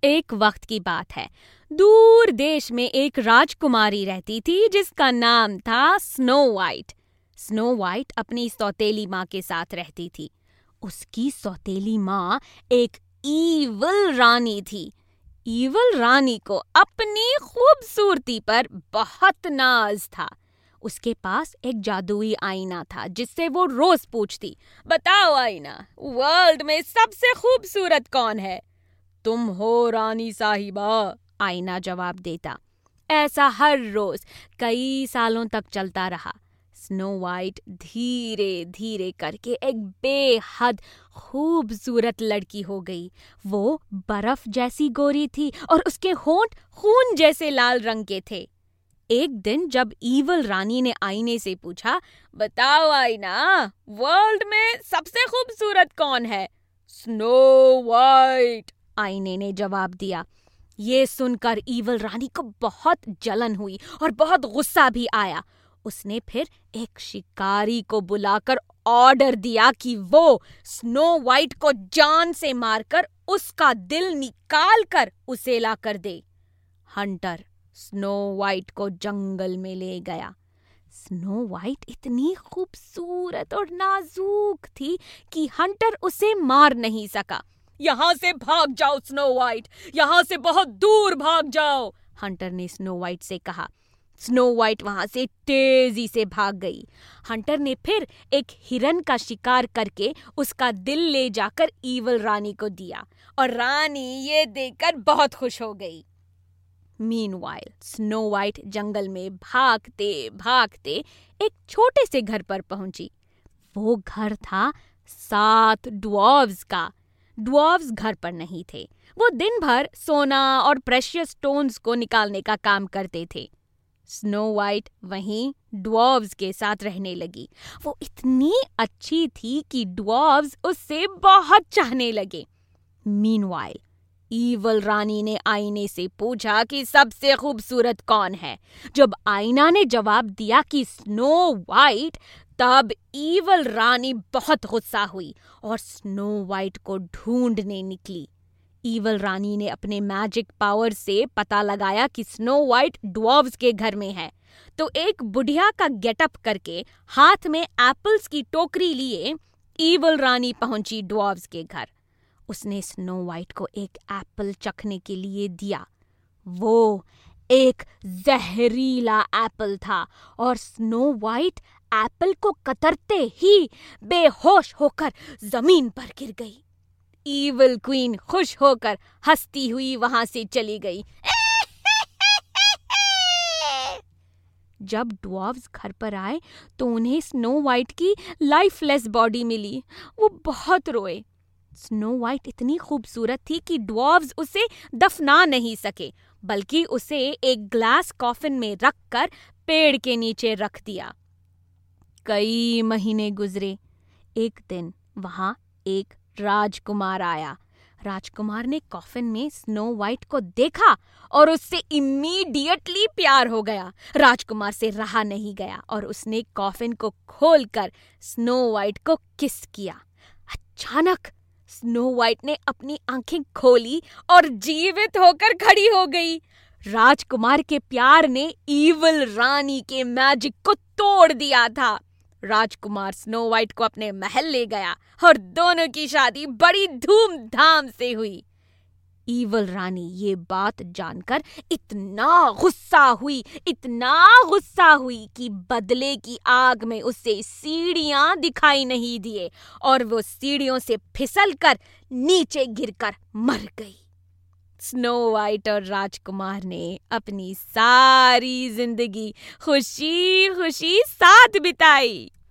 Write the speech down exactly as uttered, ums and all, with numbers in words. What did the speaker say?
एक वक्त की बात है। दूर देश में एक राजकुमारी रहती थी जिसका नाम था स्नो वाइट। स्नो वाइट अपनी सौतेली माँ के साथ रहती थी। उसकी सौतेली माँ एक ईविल रानी थी। ईविल रानी को अपनी खूबसूरती पर बहुत नाज था। उसके पास एक जादुई आईना था जिससे वो रोज पूछती, बताओ आईना, वर्ल्ड में सबसे खूबसूरत कौन है? तुम हो रानी साहिबा, आईना जवाब देता। ऐसा हर रोज कई सालों तक चलता रहा। स्नो वाइट धीरे धीरे करके एक बेहद खूबसूरत लड़की हो गई। वो बर्फ जैसी गोरी थी और उसके होंठ खून जैसे लाल रंग के थे। एक दिन जब ईविल रानी ने आईने से पूछा, बताओ आईना, वर्ल्ड में सबसे खूबसूरत कौन है? स्नो वाइट, आईने ने जवाब दिया। ये सुनकर ईविल रानी को बहुत जलन हुई और बहुत गुस्सा भी आया। उसने फिर एक शिकारी को बुलाकर ऑर्डर दिया कि वो स्नो वाइट को जान से मारकर उसका दिल निकाल कर उसे ला कर दे। हंटर स्नो वाइट को जंगल में ले गया। स्नो वाइट इतनी खूबसूरत और नाजुक थी कि हंटर उसे मार नहीं सका। यहाँ से भाग जाओ स्नो वाइट, यहाँ से बहुत दूर भाग जाओ, हंटर ने स्नो वाइट से कहा। स्नो वाइट वहां से तेजी से भाग गई। हंटर ने फिर एक हिरन का शिकार करके उसका दिल ले जाकर ईविल रानी को दिया और रानी ये देखकर बहुत खुश हो गई। मीनवाइल स्नो वाइट जंगल में भागते भागते एक छोटे से घर पर पहुंची। वो घर था सात ड्वार्फ्स का। ड्वार्फ्स घर पर नहीं थे। वो दिन भर सोना और प्रेशियस स्टोन्स को निकालने का काम करते थे। स्नो वाइट वहीं ड्वार्फ्स के साथ रहने लगी। वो इतनी अच्छी थी कि ड्वार्फ्स उससे बहुत चाहने लगे। मीनवाइल ईविल रानी ने आईने से पूछा कि सबसे खूबसूरत कौन है। जब आईना ने जवाब दिया कि स्नो वाइट, तब ईविल रानी बहुत गुस्सा हुई और स्नो वाइट को ढूंढने निकली। ईविल रानी ने अपने मैजिक पावर से पता लगाया कि स्नो वाइट ड्वार्फ्स के घर में है, तो एक बुढ़िया का गेटअप करके हाथ में एप्पल्स की टोकरी लिए ईविल रानी पहुंची ड्वार्फ्स के घर। उसने स्नो वाइट को एक एप्पल चखने के लिए दिया। वो एक जहरीला एप्पल था और स्नो वाइट एप्पल को कतरते ही बेहोश होकर जमीन पर गिर गई। ईविल क्वीन खुश होकर हंसती हुई वहां से चली गई। जब ड्वार्फ्स घर पर आए तो उन्हें स्नो वाइट की लाइफलेस बॉडी मिली। वो बहुत रोए। स्नो वाइट इतनी खूबसूरत थी कि ड्वार्फ्स उसे दफना नहीं सके, बल्कि उसे एक ग्लास कॉफिन में रखकर पेड़ के नीचे रख दिया। कई महीने गुजरे। एक दिन वहां एक राजकुमार आया। राजकुमार ने कॉफिन में स्नो वाइट को देखा और उससे इमीडिएटली प्यार हो गया। राजकुमार से रहा नहीं गया और उसने कॉफिन को खोलकर स्नो वाइट को किस किया। अचानक स्नो वाइट ने अपनी आंखें खोली और जीवित होकर खड़ी हो गई। राजकुमार के प्यार ने ईविल रानी के मैजिक को तोड़ दिया था। राजकुमार स्नो वाइट को अपने महल ले गया और दोनों की शादी बड़ी धूमधाम से हुई। ईविल रानी ये बात जानकर इतना गुस्सा हुई, इतना गुस्सा हुई कि बदले की आग में उसे सीढ़ियां दिखाई नहीं दिए और वो सीढ़ियों से फिसलकर नीचे गिरकर मर गई। स्नो वाइट और राजकुमार ने अपनी सारी जिंदगी खुशी खुशी साथ बिताई।